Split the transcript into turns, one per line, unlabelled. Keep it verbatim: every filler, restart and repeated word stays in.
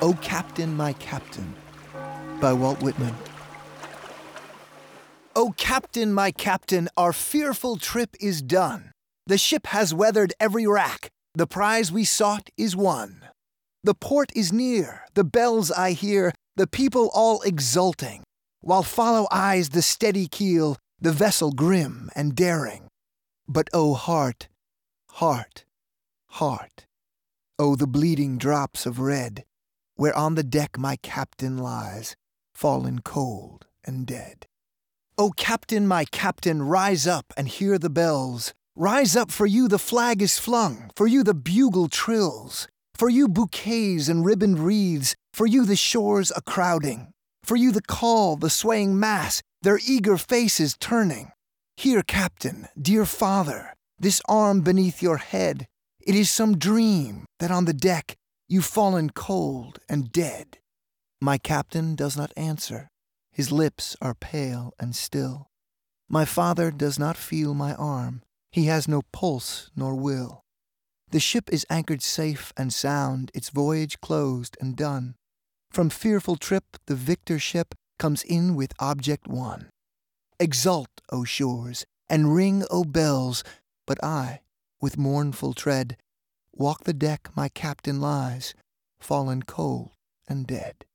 O Captain, My Captain, by Walt Whitman. O Captain, my Captain, our fearful trip is done. The ship has weathered every rack, the prize we sought is won. The port is near, the bells I hear, the people all exulting, while follow eyes the steady keel, the vessel grim and daring. But O heart, heart, heart, O the bleeding drops of red, where on the deck my captain lies, fallen cold and dead. O Captain, my Captain, rise up and hear the bells. Rise up, for you the flag is flung, for you the bugle trills, for you bouquets and ribboned wreaths, for you the shores a-crowding, for you the call, the swaying mass, their eager faces turning. Here, Captain, dear father, this arm beneath your head, it is some dream that on the deck you've fallen cold and dead. My Captain does not answer. His lips are pale and still. My father does not feel my arm. He has no pulse nor will. The ship is anchored safe and sound, its voyage closed and done. From fearful trip the victor ship comes in with object won. Exult, O shores, and ring, O bells, but I, with mournful tread, walk the deck my captain lies, fallen cold and dead.